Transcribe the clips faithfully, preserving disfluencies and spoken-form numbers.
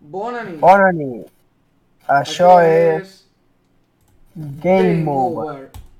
Bona nit. Bona nit. Això és Game Over.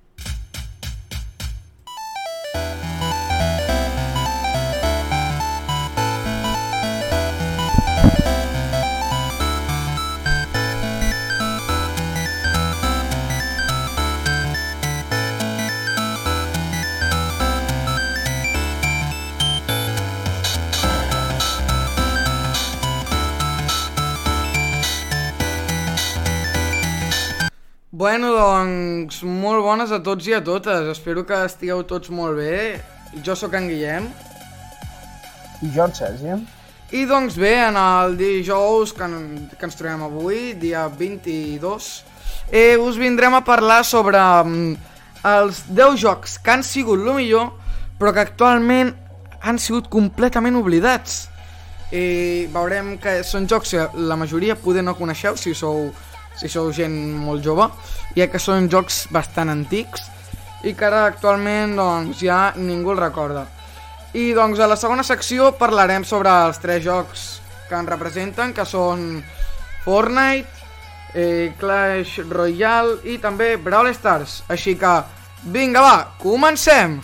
Bueno, doncs, molt bones a tots i a totes. Espero que estigueu tots molt bé. Jo sóc en Guillem. I jo en Sergi. I doncs bé, en el dijous que, que ens trobem avui, dia vint-i-dos, eh, us vindrem a parlar sobre um, els deu jocs que han sigut el millor, però que actualment han sigut completament oblidats. Eh, veurem que són jocs que la majoria poder no coneixeu si sou... si sou gent molt jove, ja que són jocs bastant antics i que ara actualment doncs, ja ningú el recorda. I doncs a la segona secció parlarem sobre els tres jocs que en representen, que són Fortnite, eh, Clash Royale i també Brawl Stars. Així que, vinga va, comencem!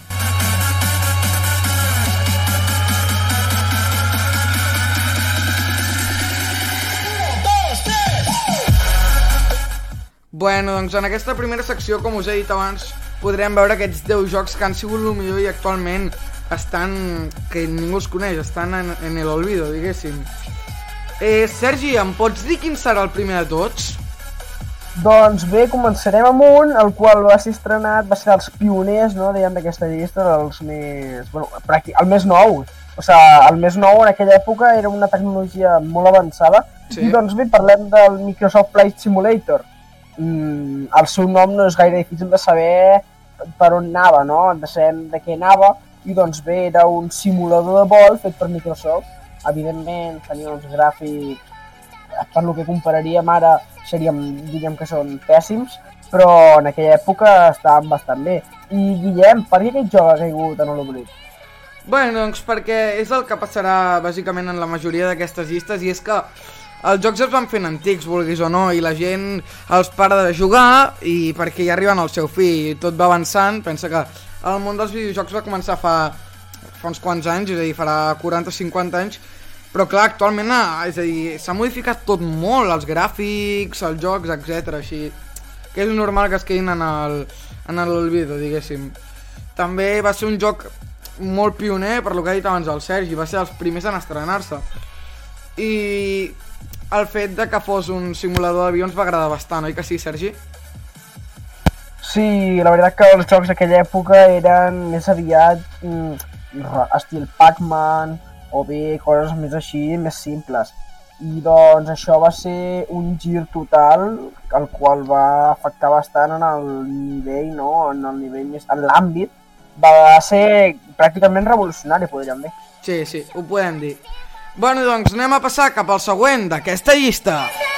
Bueno, doncs en aquesta primera secció, com us he dit abans, podrem veure aquests deu jocs que han sigut el millor i actualment estan... que ningú els coneix, estan en, en el olvido, diguéssim. Eh, Sergi, em pots dir quin serà el primer de tots? Doncs bé, començarem amb un, el qual va ser estrenat, va ser dels pioners, no?, dèiem, d'aquesta llista, dels més... bueno, pràctic, el més nou. O sigui, el més nou en aquella època era una tecnologia molt avançada. Sí. I doncs bé, parlem del Microsoft Flight Simulator. Mm, el seu nom no és gaire difícil de saber per on anava, no? De saber de què anava, i doncs bé, era un simulador de vol fet per Microsoft. Evidentment tenia uns gràfics, per lo que compararíem ara seríem, diríem que són pèssims, però en aquella època estaven bastant bé. I Guillem, per què aquest joc ha caigut en l'oblit? Bé, doncs perquè és el que passarà bàsicament en la majoria d'aquestes llistes, i és que els jocs es van fent antics, vulguis o no, i la gent els para de jugar i perquè ja arriben al seu fi i tot va avançant. Pensa que el món dels videojocs va començar fa, fa uns quants anys, és a dir, farà quaranta o cinquanta anys, però clar, actualment és a dir, s'ha modificat tot molt, els gràfics, els jocs, etcètera. Així que és normal que es quedin en el, en l'olvido, diguéssim. També va ser un joc molt pioner, per lo que ha dit abans el Sergi, va ser els primers en estrenar-se. I el fet de que fos un simulador d'avions va agradar bastant, oi que sí, Sergi? Sí, la veritat que els jocs d'aquella època eren més aviat mm, estil Pac-Man o bé coses més així, més simples. I doncs això va ser un gir total, el qual va afectar bastant en el nivell, no? En el nivell més... en l'àmbit. Va ser pràcticament revolucionari, podríem dir. Sí, sí, ho podem dir. Bueno, doncs anem a passar cap al següent d'aquesta llista.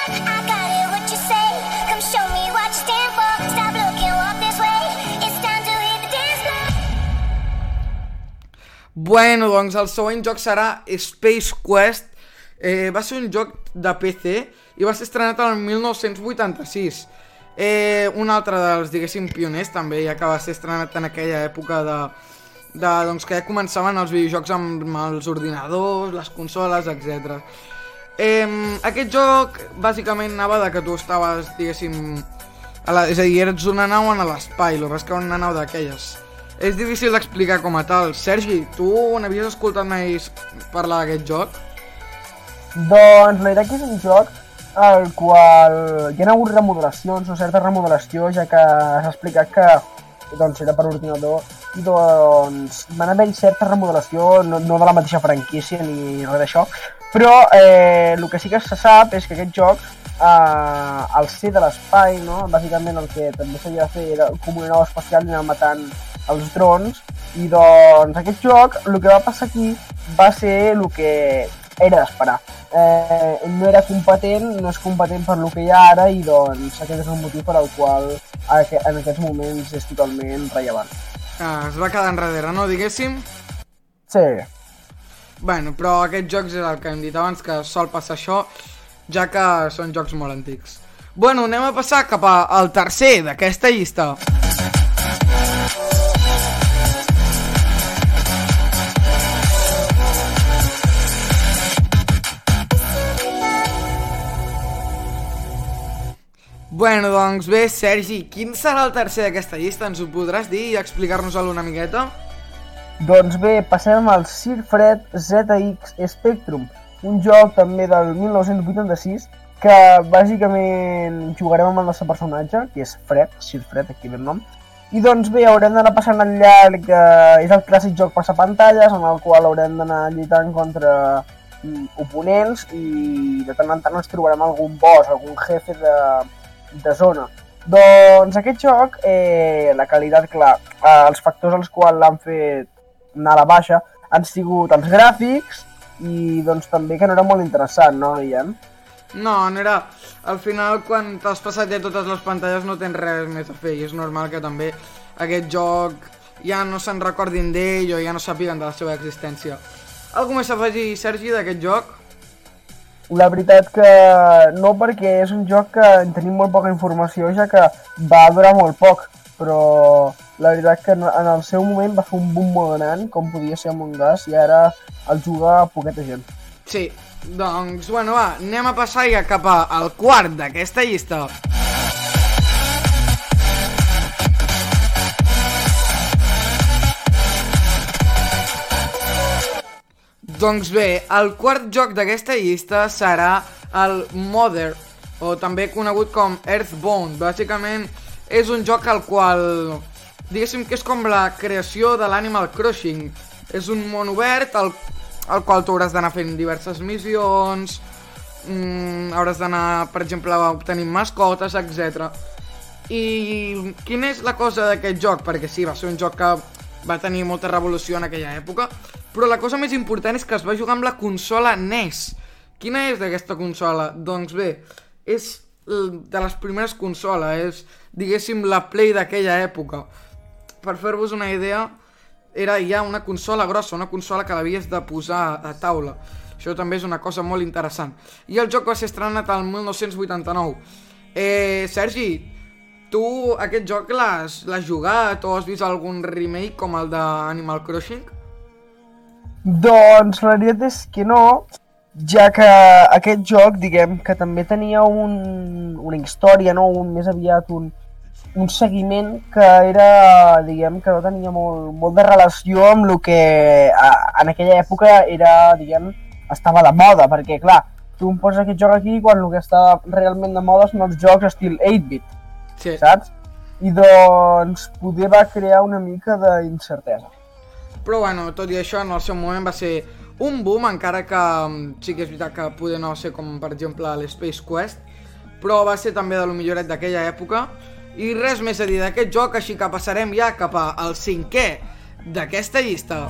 Bueno, doncs el següent joc serà Space Quest. Eh, va ser un joc de P C i va ser estrenat el mil nou-cents vuitanta-sis. Eh, un altre dels, diguéssim, pioners també, ja que va ser estrenat en aquella època de... de, doncs, que ja començaven els videojocs amb els ordinadors, les consoles, etcètera. Eh, aquest joc bàsicament anava de que tu estaves, diguéssim, a la, és a dir, eres una nau en l'espai, el res que una nau d'aquelles. És difícil d'explicar com a tal. Sergi, tu n'havies escoltat mai parlar d'aquest joc? Doncs la veritat que és un joc al qual hi ha hagut remodelacions o certa remodelació, ja que s'ha explicat que doncs, era per ordinador, i doncs van haver-hi certa remodelació, no, no de la mateixa franquícia ni res d'això, però eh, el que sí que se sap és que aquest joc, eh, al ser de l'espai, no? Bàsicament el que també s'havia de fer era com una nau espacial i anar matant els drons, i doncs aquest joc, el que va passar aquí va ser el que era d'esperar. Eh, no era competent, no és competent per lo que hi ha ara, i doncs aquest és el motiu per al qual en aquests moments és totalment rellevant. Ah, es va quedar enrere, no, diguéssim? Sí. Bueno, però aquests jocs és el que hem dit abans, que sol passar això. ja que són jocs molt antics. Bueno, anem a passar cap al tercer d'aquesta llista. Bueno, doncs bé, Sergi, quin serà el tercer d'aquesta llista? Ens ho podràs dir i explicar-nos-el una miqueta? Doncs bé, passem al Sir Fred Z X Spectrum, un joc també del mil nou-cents vuitanta-sis que bàsicament jugarem amb el nostre personatge, que és Fred, Sir Fred, aquí ve el nom. I doncs bé, haurem d'anar passant al llarg, eh, és el clàssic joc passapantalles, en el qual haurem d'anar lluitant contra mm, oponents i de tant en tant ens trobarem algun boss, algun jefe de, de zona. Doncs aquest joc, eh, la qualitat, clar, eh, els factors als quals l'han fet anar a la baixa han sigut els gràfics i doncs també que no era molt interessant, no, Guillem? No, no era... Al final, quan t'has passat ja totes les pantalles no tens res més a fer i és normal que també aquest joc ja no se'n recordin d'ell o ja no sàpiguen de la seva existència. Algú més a afegir, Sergi, d'aquest joc? La veritat que no, perquè és un joc que en tenim molt poca informació, ja que va durar molt poc, però la veritat que en el seu moment va fer un boom molt gran, com podia ser Among Us, i ara el juga poqueta gent. Sí, doncs, bueno, va, anem a passar ja cap al quart d'aquesta llista. Doncs bé, el quart joc d'aquesta llista serà el Mother, o també conegut com Earthbound. Bàsicament és un joc al qual, diguéssim que és com la creació de l'Animal Crossing. És un món obert al, al qual tu hauràs d'anar fent diverses missions, mm, hauràs d'anar, per exemple, obtenint mascotes, etcètera. I quina és la cosa d'aquest joc? Perquè sí, va ser un joc que va tenir molta revolució en aquella època, però la cosa més important és que es va jugar amb la consola N E S. Quina és aquesta consola? Doncs bé, és de les primeres consoles, és, diguéssim, la Play d'aquella època. Per fer-vos una idea, era ja una consola grossa, una consola que l'havies de posar a taula. Això també és una cosa molt interessant. I el joc va ser estrenat al mil nou-cents vuitanta-nou. Eh, Sergi, tu aquest joc l'has jugat o has vist algun remake com el d'Animal Crossing? Doncs la veritat és que no, ja que aquest joc, diguem, que també tenia un, una història, no? un, més aviat un, un seguiment que era, diguem, que no tenia molt, molt de relació amb el que a, en aquella època era, diguem, estava de moda, perquè clar, tu em poses aquest joc aquí quan el que està realment de moda són els jocs estil eight bit, sí. Saps? I doncs poder va crear una mica d'incertesa. Però bueno, tot i això, en el seu moment va ser un boom, encara que sí que és veritat que poder no ser com, per exemple, l'Space Quest, però va ser també de lo milloret d'aquella època. I res més a dir d'aquest joc, així que passarem ja cap al cinquè d'aquesta llista.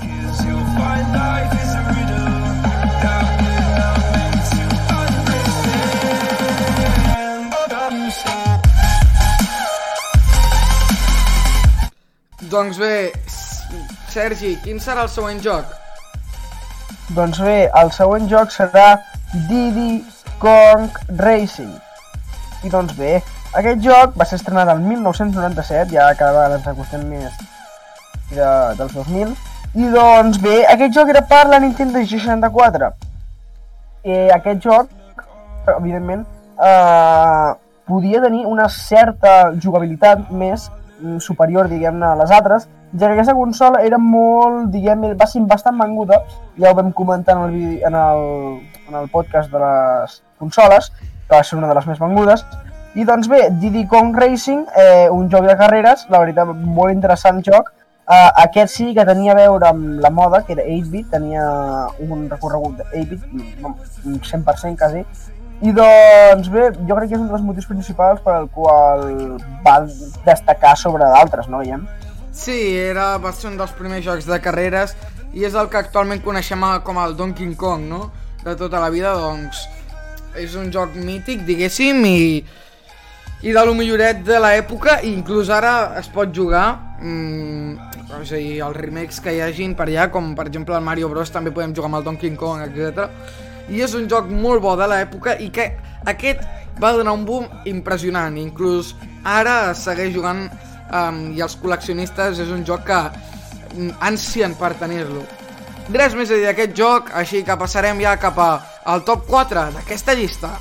Doncs bé, Sergi, quin serà el següent joc? Doncs bé, el següent joc serà Diddy Kong Racing. I doncs bé, aquest joc va ser estrenat el mil nou-cents noranta-set, ja cada vegada ens acostem més de, dels dos mil. I doncs bé, aquest joc era per la Nintendo seixanta-quatre. Eh, aquest joc, evidentment, eh, podia tenir una certa jugabilitat més superior, diguem-ne, a les altres, ja que aquesta consola era molt, diguem, va ser bastant venguda, ja ho vam comentar en el, vídeo, en el, en el podcast de les consoles, que va ser una de les més vengudes. I doncs bé, Diddy Kong Racing, eh, un joc de carreres, la veritat, molt interessant joc. Eh, aquest sí que tenia a veure amb la moda, que era eight bit, tenia un recorregut de eight bit, un cent per cent quasi. I doncs bé, jo crec que és un dels motius principals per al qual va destacar sobre d'altres, no, Guillem? Sí, era, va ser un dels primers jocs de carreres i és el que actualment coneixem com el Donkey Kong, no? De tota la vida, doncs, és un joc mític, diguéssim, i, i de lo milloret de l'època, i inclús ara es pot jugar, mmm, és a dir, els remakes que hi hagin per allà, com per exemple el Mario Bros, també podem jugar amb el Donkey Kong, etcètera. i és un joc molt bo de l'època i que aquest va donar un boom impressionant, inclús ara segueix jugant um, i els col·leccionistes és un joc que ansien per tenir-lo. Res més a dir d'aquest joc, així que passarem ja cap al top quatre d'aquesta llista.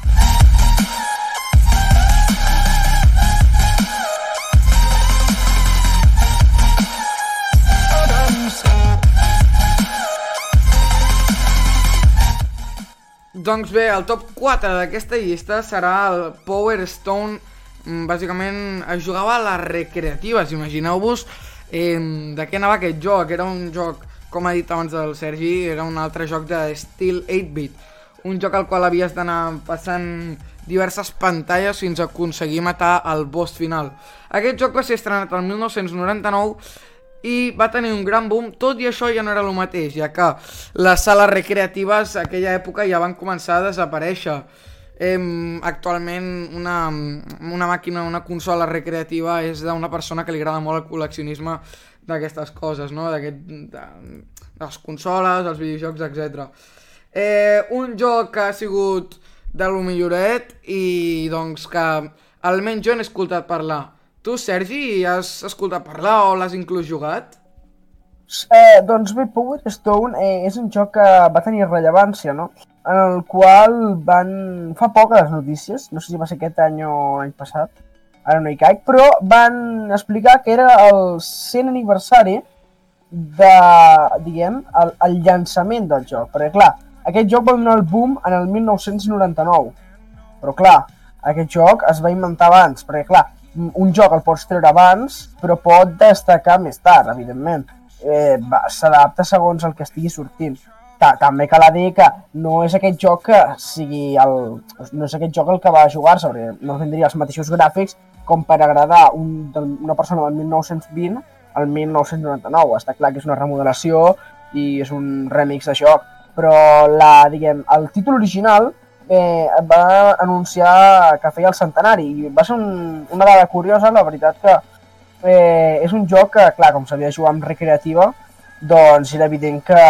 Doncs bé, el top quatre d'aquesta llista serà el Power Stone. Bàsicament es jugava a les recreatives, imagineu-vos eh, de què anava aquest joc. Era un joc, com ha dit abans el Sergi, era un altre joc d'estil eight bit. Un joc al qual havies d'anar passant diverses pantalles fins a aconseguir matar el boss final. Aquest joc va ser estrenat el mil nou-cents noranta-nou i va tenir un gran boom. Tot i això ja no era el mateix, ja que les sales recreatives a aquella època ja van començar a desaparèixer. Eh, actualment una, una màquina, una consola recreativa és d'una persona que li agrada molt el col·leccionisme d'aquestes coses, no? D'aquest, de, de les consoles, els videojocs, etcètera. Eh, un joc que ha sigut de lo milloret i doncs que almenys jo n'he escoltat parlar. Tu, Sergi, has escoltat parlar o l'has inclús jugat? Eh, doncs bé, Power Stone eh, és un joc que va tenir rellevància, no? En el qual van... fa poques notícies, no sé si va ser aquest any o l'any passat, ara no hi caic, però van explicar que era el cent aniversari de, diguem, el, el llançament del joc. Perquè, clar, aquest joc va donar el boom en el mil nou-cents noranta-nou. Però, clar, aquest joc es va inventar abans, perquè, clar, un joc el pots treure abans, però pot destacar més tard, evidentment. Eh, s'adapta segons el que estigui sortint. També cal dir que no és aquest joc que sigui el... no és aquest joc el que va jugar-se, perquè no tindria els mateixos gràfics com per agradar un, una persona del mil nou-cents vint al mil nou-cents noranta-nou. Està clar que és una remodelació i és un remix de joc, però la, diguem, el títol original eh, va anunciar que feia el centenari i va ser un, una dada curiosa, la veritat que eh, és un joc que, clar, com s'havia de jugar amb recreativa, doncs era evident que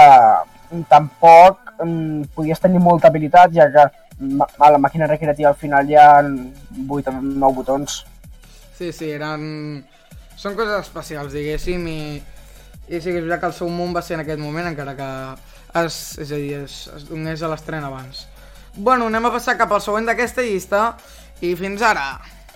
tampoc mm, podies tenir molta habilitat, ja que a la màquina recreativa al final hi ha vuit o nou botons. Sí, sí, eren... són coses especials, diguéssim, i, i sí que és veritat que el seu món va ser en aquest moment, encara que es, és a dir, es, es donés a l'estrena abans. Bueno, anem a passar cap al següent d'aquesta llista, i fins ara!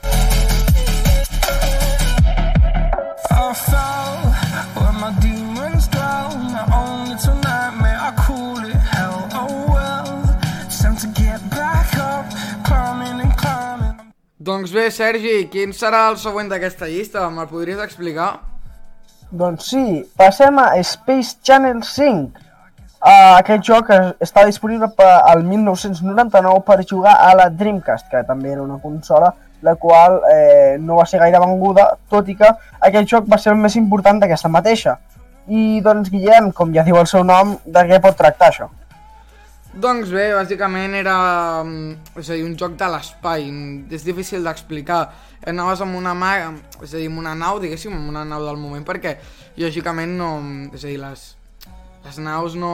I fell where my demons dwell, not only tonight may I call it hell. Oh well, it's time to get back up, climbing and climbing. Doncs bé, Sergi, quin serà el següent d'aquesta llista? Me'l podries explicar? Doncs sí, passem a Space Channel cinc. Uh, aquest joc està disponible al mil nou-cents noranta-nou per jugar a la Dreamcast, que també era una consola la qual eh, no va ser gaire venguda, tot i que aquest joc va ser el més important d'aquesta mateixa. I doncs, Guillem, com ja diu el seu nom, de què pot tractar això? Doncs bé, bàsicament era és a dir, un joc de l'espai, és difícil d'explicar. Anaves amb una mà, és a dir, amb una nau, diguéssim, amb una nau del moment, perquè lògicament no, és a dir, les, les naus no,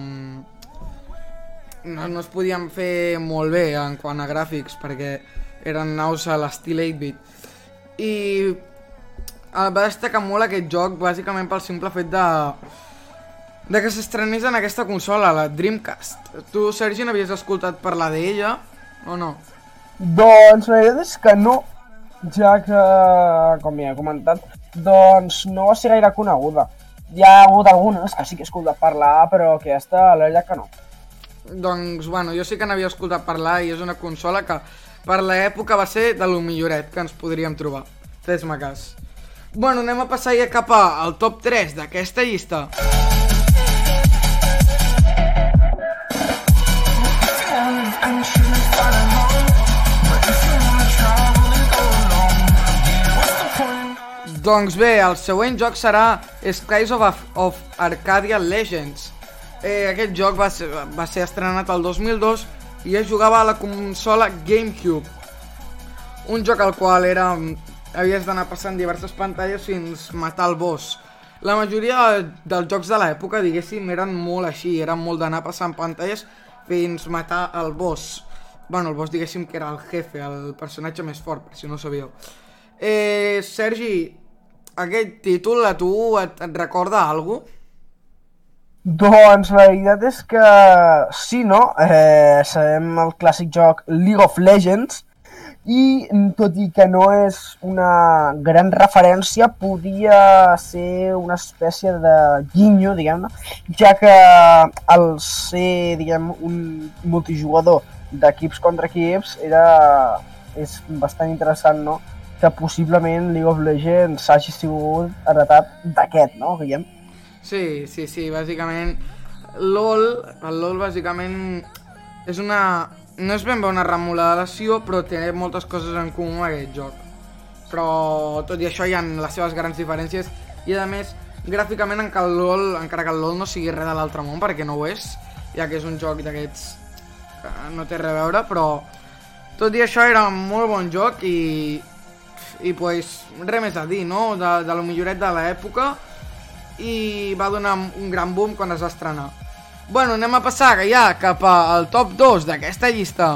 no, no es podien fer molt bé en quant a gràfics, perquè eren naus a l'estil eight bit. I va destacar molt aquest joc, bàsicament pel simple fet de, de que s'estrenés en aquesta consola, la Dreamcast. Tu, Sergi, n'havies escoltat parlar d'ella, o no? Doncs la veritat és que no, ja que, com ja he comentat, doncs no va ser gaire coneguda. Hi ha hagut algunes que sí que he escoltat parlar, però aquesta, la veritat que no. Doncs, bueno, jo sí que n'havia escoltat parlar i és una consola que per l'època va ser de lo milloret que ens podríem trobar. Fes-me cas. Bueno, anem a passar ja cap al top tres d'aquesta llista. Doncs bé, el següent joc serà Skies of, of Arcadia Legends. Eh, aquest joc va ser, va ser estrenat el dos mil dos i es jugava a la consola GameCube. Un joc al qual era, havies d'anar passant diverses pantalles fins matar el boss. La majoria dels jocs de l'època, diguéssim, eren molt així, eren molt d'anar passant pantalles fins matar el boss. Bueno, el boss diguéssim que era el jefe, el personatge més fort, per si no ho sabíeu. Eh, Sergi, aquest títol a tu et, et recorda alguna cosa? Doncs la veritat és que sí, no? Eh, sabem el clàssic joc League of Legends i tot i que no és una gran referència, podia ser una espècie de guinyo, diguem-ne, ja que al ser, diguem, un multijugador d'equips contra equips era, és bastant interessant, no? Que possiblement League of Legends hagi sigut heretat d'aquest, no? Diguem. Sí, sí, sí, bàsicament LOL, el LOL bàsicament és una... no és ben bé una remodelació, però té moltes coses en comú amb aquest joc. Però tot i això hi ha les seves grans diferències i a més, gràficament encara, el LOL, encara que el LOL no sigui res de l'altre món, perquè no ho és, ja que és un joc d'aquests que no té res a veure, però tot i això era un molt bon joc i, i pues, res més a dir, no? De, de lo milloret de l'època, i va donar un gran boom quan es va estrenar. Bueno, anem a passar ja cap al top dos d'aquesta llista.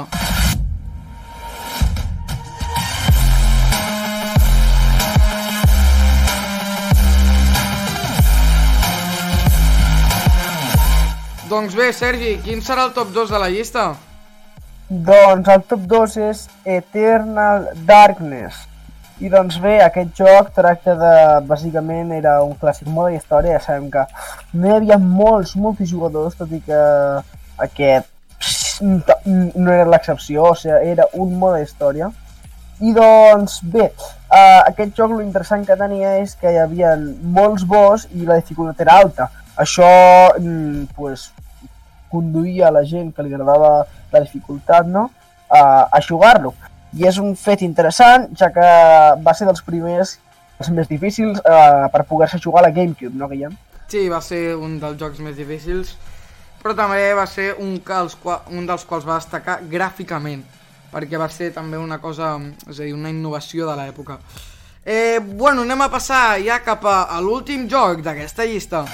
Doncs bé, Sergi, quin serà el top dos de la llista? Doncs el top dos és Eternal Darkness. I doncs bé, aquest joc tracta de, bàsicament, era un clàssic mode història, ja sabem que no hi havia molts multijugadors, tot i que aquest no era l'excepció, o sigui, era un mode història. I doncs bé, uh, aquest joc l'interessant que tenia és que hi havia molts boss i la dificultat era alta. Això, mm, pues, conduïa a la gent que li agradava la dificultat, no?, uh, a jugar-lo. I és un fet interessant, ja que va ser dels primers, els més difícils, eh, per poder-se jugar a la GameCube, no, Guillem? Sí, va ser un dels jocs més difícils, però també va ser un, dels, un dels quals va destacar gràficament, perquè va ser també una cosa, és a dir, una innovació de l'època. Eh, bueno, anem a passar ja cap a, a l'últim joc d'aquesta llista.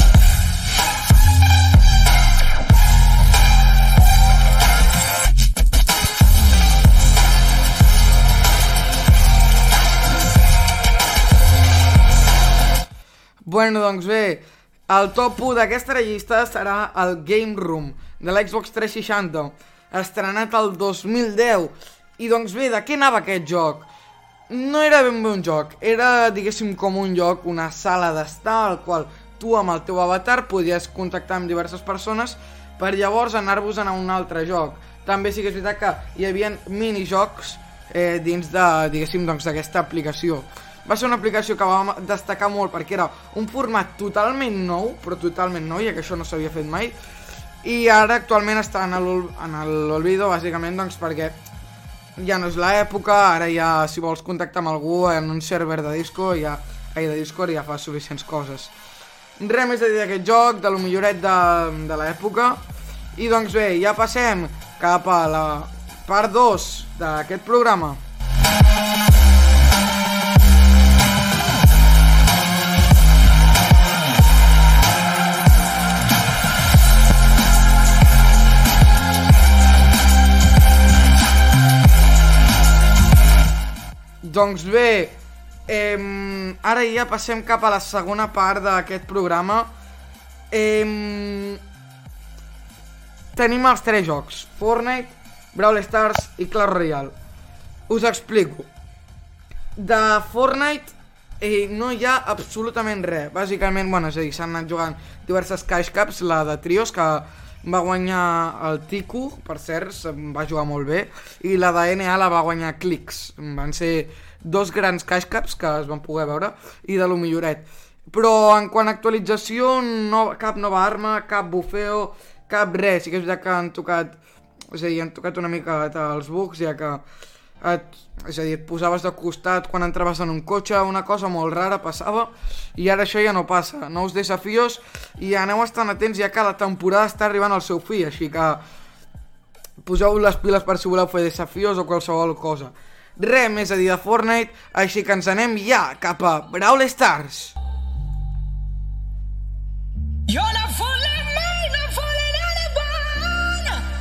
Bueno, doncs bé, el top u d'aquesta llista serà el Game Room de l'Xbox tres seixanta, estrenat el dos mil deu. I doncs bé, de què anava aquest joc? No era ben bé un joc, era, diguéssim, com un joc, una sala d'estar al qual tu amb el teu avatar podies contactar amb diverses persones per llavors anar-vos a un altre joc. També sí que és veritat que hi havia minijocs eh, dins de, diguéssim, doncs, d'aquesta aplicació. Va ser una aplicació que va destacar molt perquè era un format totalment nou, però totalment nou, ja que això no s'havia fet mai, i ara actualment està en l'olvido, bàsicament, doncs perquè ja no és l'època, ara ja, si vols contactar amb algú en un server de Discord, ja, ai, de Discord ja fa suficients coses. Res més a dir d'aquest joc, de lo milloret de, de l'època, i doncs bé, ja passem cap a la part dos d'aquest programa. Doncs bé, eh, ara ja passem cap a la segona part d'aquest programa. Eh, tenim els tres jocs, Fortnite, Brawl Stars i Clash Royale. Us explico. De Fortnite eh, no hi ha absolutament res. Bàsicament, bueno, és a dir, s'han anat jugant diverses Cash Cups, la de trios, que va guanyar el Tiku, per cert, va jugar molt bé, i la de N A la va guanyar Clix. Van ser dos grans Cash Cups que es van poder veure, i de lo milloret. Però en quant a actualització, no, cap nova arma, cap bufeo, cap res. Sí que és veritat que han tocat, és a dir, han tocat una mica els bugs, ja que et, és a dir, et posaves de costat quan entraves en un cotxe, una cosa molt rara passava, i ara això ja no passa. Nous desafios, i aneu estant atents ja que la temporada està arribant al seu fi, així que poseu les piles per si voleu fer desafios o qualsevol cosa. Res més a dir de Fortnite, així que ens anem ja cap a Brawl Stars. You're not fooling me, not fooling anyone.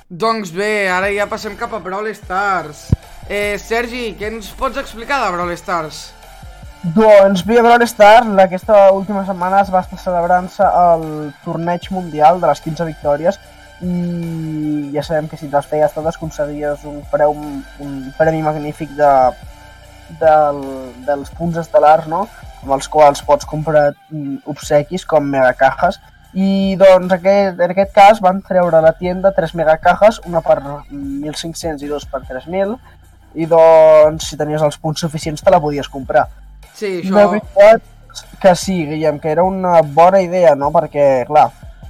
Doncs bé, ara ja passem cap a Brawl Stars. Eh, Sergi, què ens pots explicar de Brawl Stars? Doncs bé, Brawl Stars, aquesta última setmana es va estar celebrant-se el torneig mundial de les quinze victòries i ja sabem que si les feies totes aconseguies un, preu, un premi magnífic de, del, dels punts estel·lars, no? Amb els quals pots comprar obsequis com megacajes. I doncs aquest, en aquest cas van treure a la tienda tres megacajes, una per mil cinc-cents i dos per tres mil, i doncs si tenies els punts suficients te la podies comprar. Sí, això... De veritat que sí, Guillem, que era una bona idea, no? Perquè, clar...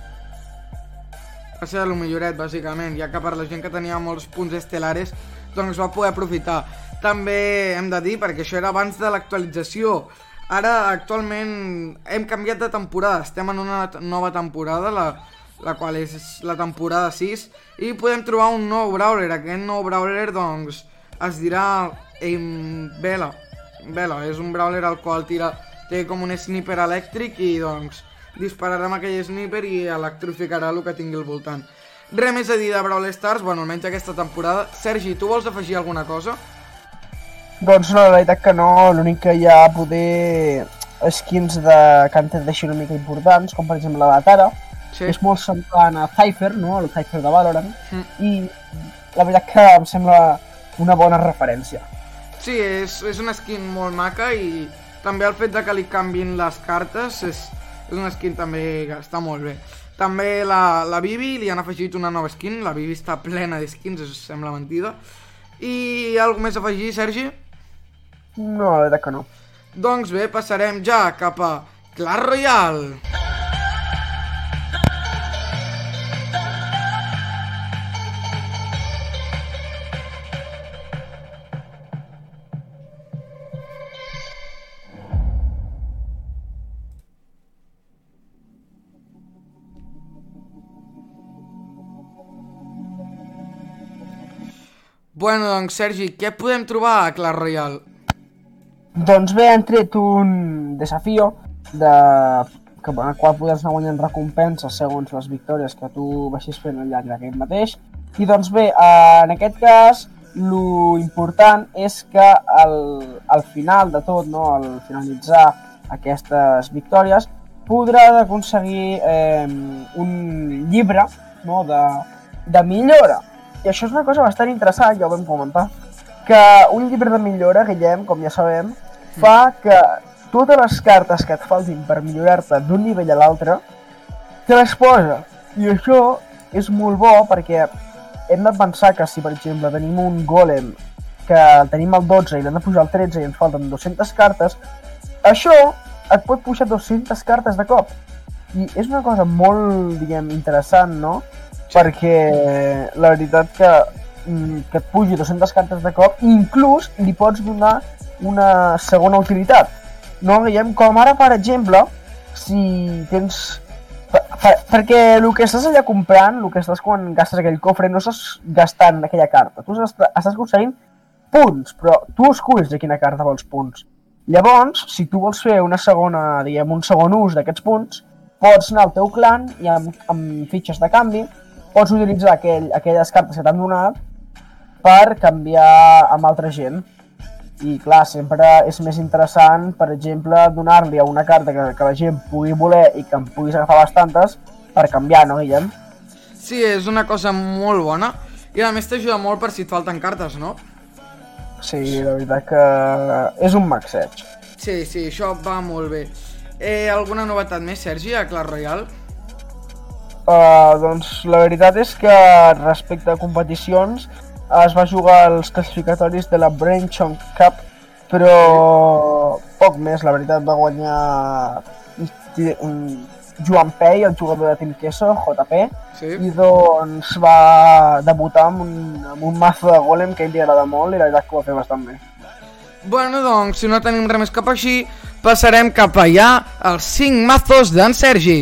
Va ser el milloret, bàsicament, ja que per la gent que tenia molts punts estelares, doncs va poder aprofitar. També hem de dir, perquè això era abans de l'actualització, ara actualment hem canviat de temporada, estem en una nova temporada, la, la qual és la temporada sis, i podem trobar un nou Brawler. Aquest nou Brawler doncs es dirà Bella. Bella és un Brawler al qual tira, té com un sniper elèctric i doncs dispararà amb aquell sniper i electrificarà el que tingui al voltant. Res més a dir de Brawl Stars, bueno, almenys aquesta temporada. Sergi, tu vols afegir alguna cosa? Doncs no, la veritat que no, l'únic que hi ha poder skins de que han deixat una mica importants, com per exemple la de Tara, sí. Que és molt semblant a Cypher, no? El Cypher de Valorant, mm. I la veritat que em sembla una bona referència. Sí, és, és una skin molt maca i també el fet de que li canvin les cartes és, és una skin també que està molt bé. També la, la Bibi li han afegit una nova skin, la Bibi està plena de skins, es sembla mentida. I alguna més a afegir, Sergi? No, la veritat que no. Doncs bé, passarem ja cap a Clash Royale. Bueno, doncs, Sergi, què podem trobar a Clash Royale? Doncs bé, han tret un desafío de... que, en el qual podràs anar guanyant recompenses segons les victòries que tu vagis fent al llarg d'aquest mateix. I doncs bé, en aquest cas, lo important és que al, al final de tot, no, al finalitzar aquestes victòries, podràs aconseguir eh, un llibre, no, de, de millora. I això és una cosa bastant interessant, ja ho vam comentar, que un llibre de millora, Guillem, com ja sabem, fa que totes les cartes que et faltin per millorar-te d'un nivell a l'altre, te les posa. I això és molt bo perquè hem de pensar que si, per exemple, tenim un golem que tenim el dotze i l'hem de pujar al tretze i ens falten dues-centes cartes, això et pot pujar dues-centes cartes de cop. I és una cosa molt, diguem, interessant, no? Perquè la veritat que, que et pugi dues-centes cartes de cop, inclús li pots donar una segona utilitat. No, Guillem? Com ara, per exemple, si tens... Per, per, perquè el que estàs allà comprant, el que estàs quan gastes aquell cofre, no estàs gastant aquella carta. Tu estàs, estàs aconseguint punts, però tu esculls de quina carta vols punts. Llavors, si tu vols fer una segona, diguem, un segon ús d'aquests punts, pots anar al teu clan i amb, amb fitxes de canvi pots utilitzar aquell, aquelles cartes que t'han donat per canviar amb altra gent. I clar, sempre és més interessant, per exemple, donar-li a una carta que, que la gent pugui voler i que en puguis agafar bastantes per canviar, no, Guillem? Sí, és una cosa molt bona i a més t'ajuda molt per si et falten cartes, no? Sí, la veritat que és un maxeig. Sí, sí, això va molt bé. Eh, alguna novetat més, Sergi, a Clash Royale? Uh, doncs la veritat és que respecte a competicions es va jugar als classificatoris de la Brain Chunk Cup, però poc més, la veritat, va guanyar Joan Pei, el jugador de Team Queso, J P, sí. I doncs va debutar amb un, amb un mazo de golem que a ell li agrada molt i la veritat que ho va fer bastant bé. Bueno, doncs, si no tenim res més cap així, passarem cap allà als cinc mazos d'en Sergi.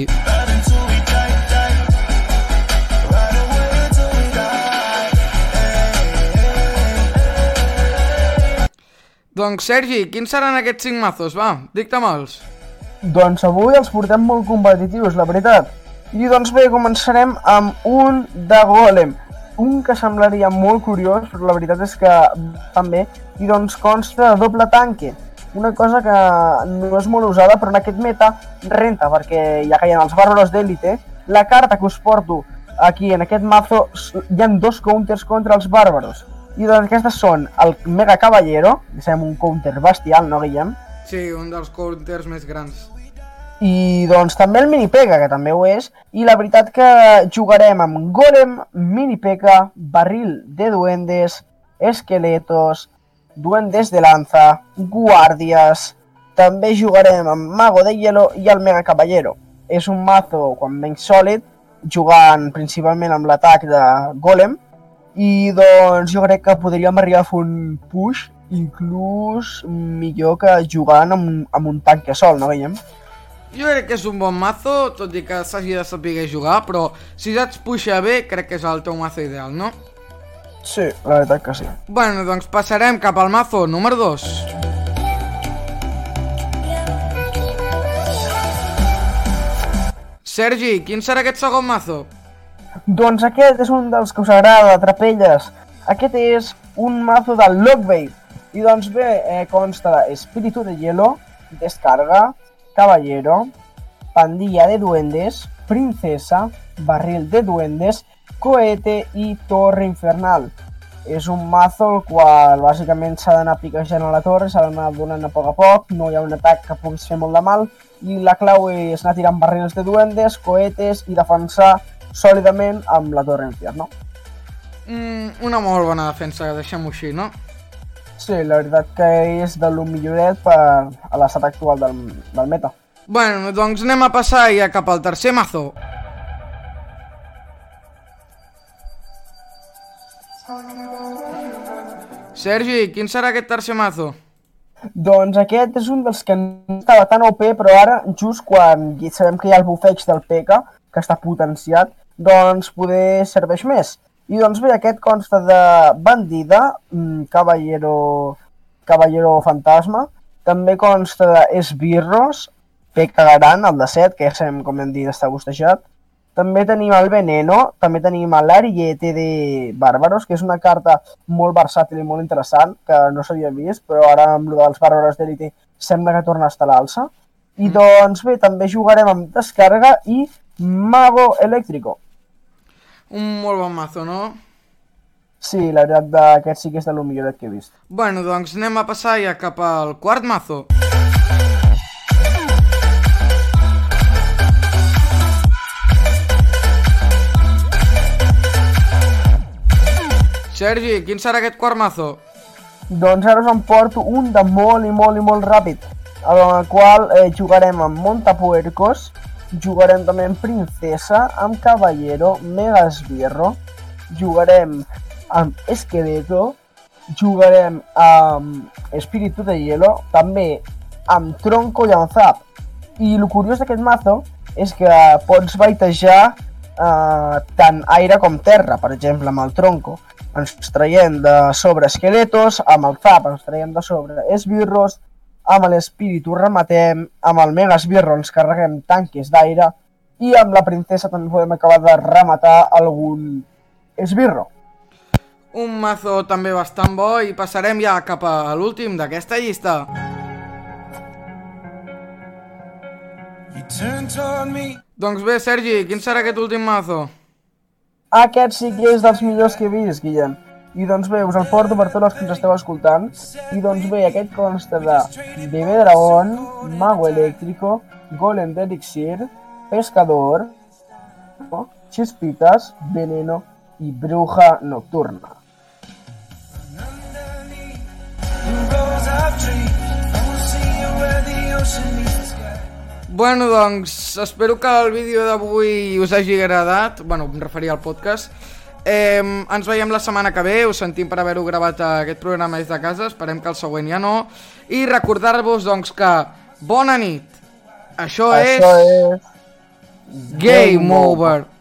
Doncs, Sergi, quins seran aquests cinc mazos? Va, dicta-me'ls. Doncs avui els portem molt competitius, la veritat. I doncs bé, començarem amb un de golem. un que semblaria molt curiós, però la veritat és que també, i doncs consta de doble tanque. Una cosa que no és molt usada, però en aquest meta renta, perquè ja que hi ha els bàrbaros d'élite, la carta que us porto aquí en aquest mazo hi ha dos counters contra els bàrbaros. I doncs aquestes són el Mega Caballero, que sabem un counter bestial, no Guillem? Sí, un dels counters més grans. I doncs també el Mini P E K A, que també ho és, i la veritat que jugarem amb Golem, Mini P E K A, Barril de Duendes, Esqueletos, Duendes de Lanza, Guàrdies, també jugarem amb Mago de Hielo i el Mega Caballero. És un mazo, quan menys sòlid, jugant principalment amb l'atac de Golem, i doncs jo crec que podríem arribar a fer un push inclús millor que jugant amb, amb un tanque sol, no veiem? Jo crec que és un bon mazo, tot i que s'hagi de saber jugar, però si saps puxar bé, crec que és el teu mazo ideal, no? Sí, la veritat que sí. Bueno, doncs passarem cap al mazo número dos. Sergi, quin serà aquest segon mazo? Doncs aquest és un dels que us agrada, Trapelles. Aquest és un mazo del Lockbait. I doncs bé, eh, consta de Espíritu de Hielo, Descarga, Caballero, Pandilla de Duendes, Princesa, Barril de Duendes, Cohete i Torre Infernal. És un mazo el qual bàsicament s'ha d'anar piquejant a la torre, s'ha d'anar donant a poc a poc, no hi ha un atac que puguis fer molt de mal, i la clau és anar tirant barrils de duendes, cohetes i defensar sòlidament amb la Torre Infierno. Mm, una molt bona defensa, deixem-ho així, no? Sí, la veritat que és de lo milloret per a l'estat actual del, del meta. Bueno, doncs anem a passar ja cap al tercer mazo. Sergi, quin serà aquest tercer mazo? Doncs aquest és un dels que no estava tan O P, però ara, just quan sabem que hi ha el bufeig del P E K A, que està potenciat, doncs poder serveix més. I doncs bé, aquest consta de Bandida, Caballero, Caballero Fantasma, també consta d'Esbirros, P E K A Gran, el de set, que ja sabem, com hem dit, està bustejat. També tenim el Veneno, també tenim l'Ariete de Bàrbaros, que és una carta molt versàtil i molt interessant, que no s'havia vist, però ara amb el dels Bàrbaros d'Elite sembla que torna a estar a l'alça. I doncs bé, també jugarem amb Descarga i Mago Eléctrico. Un molt bon mazo, no? Sí, la veritat d'aquest sí que és de lo milloret que he vist. Bueno, doncs anem a passar ja cap al quart mazo. Sergi, quin serà aquest quart mazo? Doncs ara us en porto un de molt i molt i molt ràpid, en el qual eh, jugarem amb Montapuercos, jugarem també amb Princesa, amb Caballero, Mega Esbirro, jugarem amb Esqueleto, jugarem amb Espíritu de Hielo, també amb Tronco i amb Zap. I el curiós d'aquest mazo és que pots baitejar eh, tant aire com terra, per exemple amb el Tronco. Ens traiem de sobre Esqueletos, amb el Zap ens traiem de sobre Esbirros, amb l'Espíritu rematem, amb el Mega Esbirro ens carreguem tanques d'aire i amb la Princesa també podem acabar de rematar algun Esbirro. Un mazo també bastant bo i passarem ja cap a l'últim d'aquesta llista. Doncs bé, Sergi, quin serà aquest últim mazo? Aquest sí que és dels millors que he vist, Guillem. I doncs bé, us el porto per tots els que ens esteu escoltant. I doncs bé, aquest consta de Bebé Dragón, Mago Eléctrico, Golem de Elixir, Pescador, Chispitas, Veneno i Bruja Nocturna. Bueno, doncs, espero que el vídeo d'avui us hagi agradat. Bueno, em referia al podcast. Eh, ens veiem la setmana que ve, us sentim per haver-ho gravat aquest programa des de casa, esperem que el següent ja no. I recordar-vos, doncs, que bona nit. Això, Això és... és... Game Over.